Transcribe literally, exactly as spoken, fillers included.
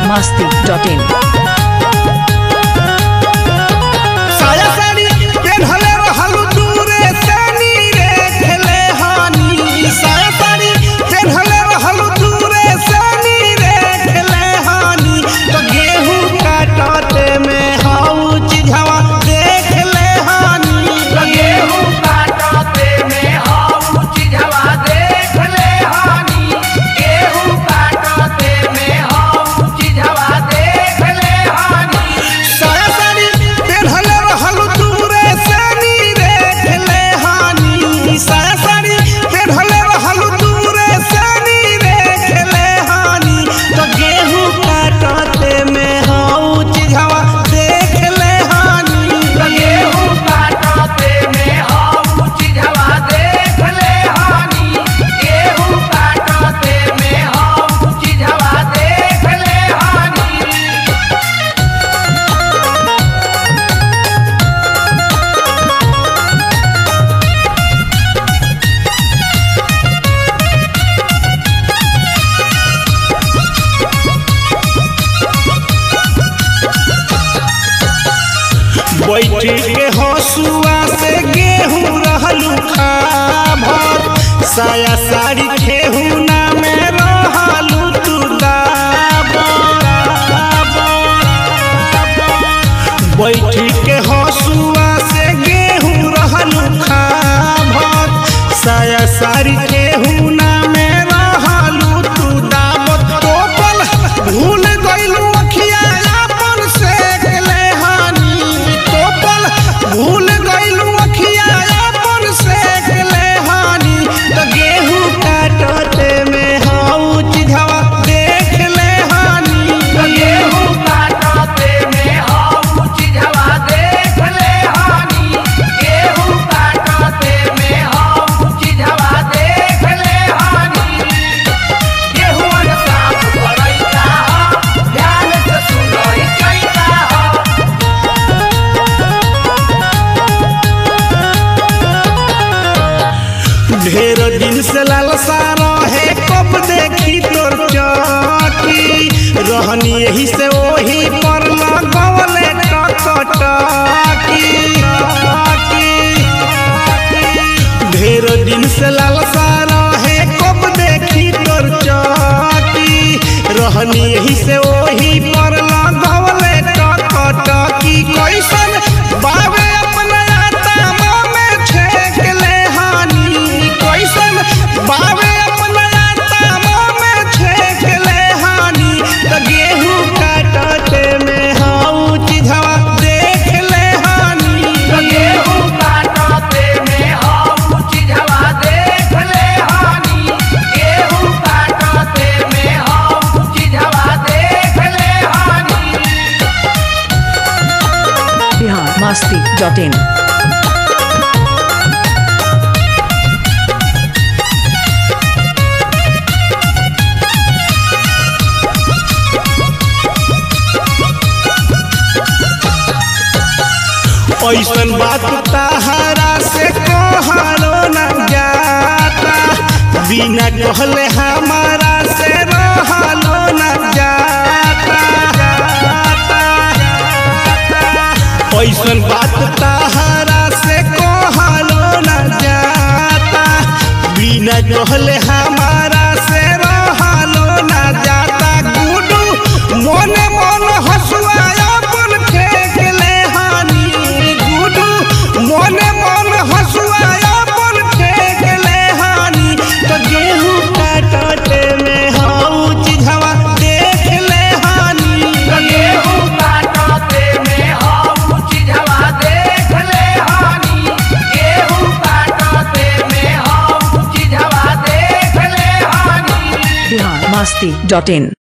masti dot in. साया साड़ी पेन्हले रहलू दूरे से नीरे खेले हानी। साया साड़ी पेन्हले रहलू दूरे से नीरे खेले हानी। तो गेहूं काटते में हाउ चिझवा देख ले हानी। तो गेहूं काटते में हाउ चिझवा देख ले हानी। गेहूं काटते में हाउ चिझवा देख ले हानी। साया साड़ी पेन्हले रहलू दूरे से नीरे खेले हानी। साया साड़ी पेन्हले रहलू दूरे से नीरे खेले हानी। तो गेहूं काटते में हाउ चिझवा देख ले हानी। तो गेहूं काटते में हाउ चिझवा देख ले हानी। गेहूं काटते में हाउ चिझवा देख ले हानी। बैठी के हसुआ से गेहूं रहलू खाभर। साया साड़ी खेहुना में रहलू तू दाबर। बैठी के हसुआ से गेहूं रहलू खाभर। साया साड़ी खेहुना में रहलू तू दाबर। टोपल भूल गइलू अखिया अपन से ले हानी। टोपल भूल गइलू अखिया अपन से ले हानी। तो गेहूं काटते में हाउ चिझवा देख ले हानी। तो गेहूं काटते में हाउ चिझवा देख ले हानी। गेहूं काटते में हाउ चिझवा देख ले हानी। गेहूं साफ करैता ह, ध्यान से सुनई चैता ह। ढेर दिन से लालसा रहे कब देखी तोर चौकी। रहनी यही से वही पर लगवले टकटकी। ढेर दिन से लालसा रहे कब देखी तोर चौकी। रहनी यही से वही पर लगवले टकटकी। कैसन बावे अपना आत्मा में छेक ले हानी। कैसन बावे अपना आत्मा में छेक ले हानी। तो गेहूं काटते में हाउ चिझवा देख ले हानी। तो गेहूं काटते में हाउ चिझवा देख ले हानी। गेहूं काटते में हाउ चिझवा देख ले हानी। Bihar masti dot in. ऐसन बात तहरा से कहलो न जाता। बिना कहले हमारा से रहलो न जाता। ऐसन बात तहरा से कहलो न जाता। बिना कहले हमारा से रहलो न जाता। गुडू मोने मन हसुआ अपन फेंक ले हानी। गुडू मोने मन हसुआ अपन फेंक ले हानी। तो गेहूं काटते में हाउ चिझवा देख ले हानी। तो गेहूं काटते में हाउ चिझवा देख ले हानी। गेहूं काटते में हाउ चिझवा देख ले हानी। Bihar masti dot in.